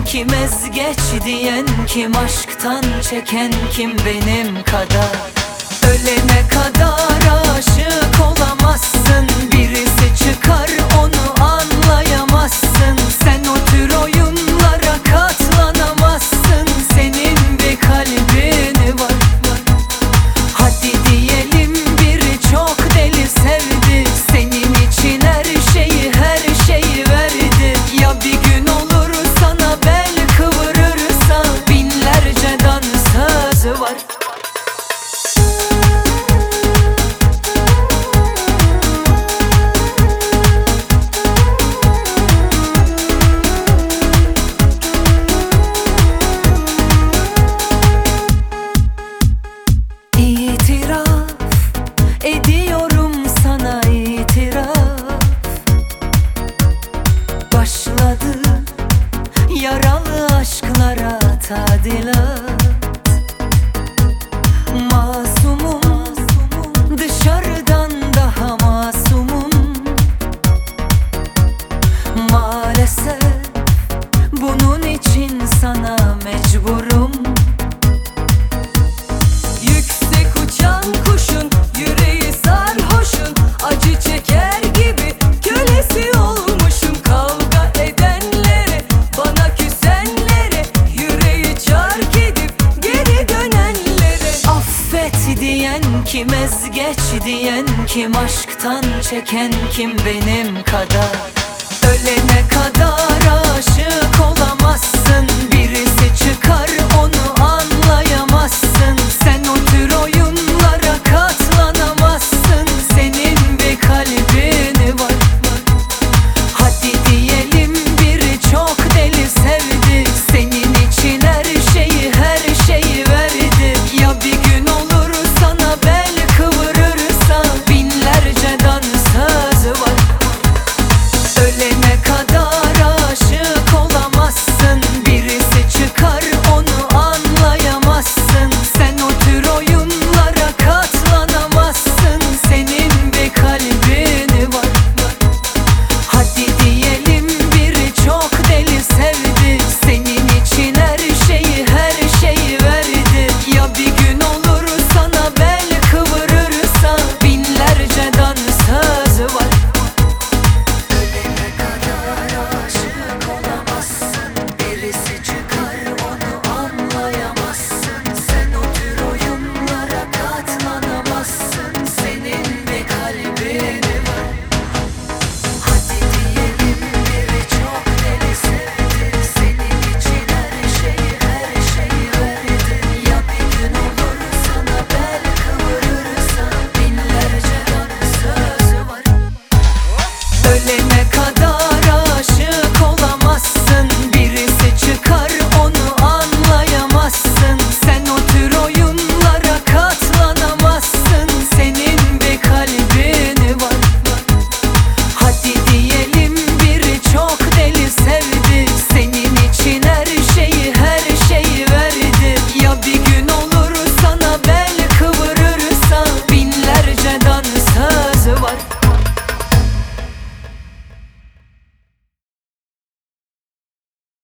kim, ezgeç diyen kim, aşktan çeken kim benim kadar? Ölene kadar aşık olamazsın, birisi çıkar onu anlayamazsın. Sen o tür oyunlara katlanamazsın, senin bir kalbin var. Hadi diyelim biri çok deli sevdi, senin için her şeyi verdi. Ya bir gün olur sana bel kıvırırsa, binlerce dansözü var. İtiraf ediyorum sana, itiraf. Başladı yaralı aşklara tadilat. Masumum, dışarıdan daha masumum. Maalesef bunun için sana mecburum. Yüksek uçan kuşun, yüreği sarhoşun, acı çeker gibi kölesi olmuşum. Kavga edenlere, bana küsenlere, yüreği çark edip geri dönenlere. Affet diyen kim, ezgeç diyen kim, aşktan çeken kim benim kadar?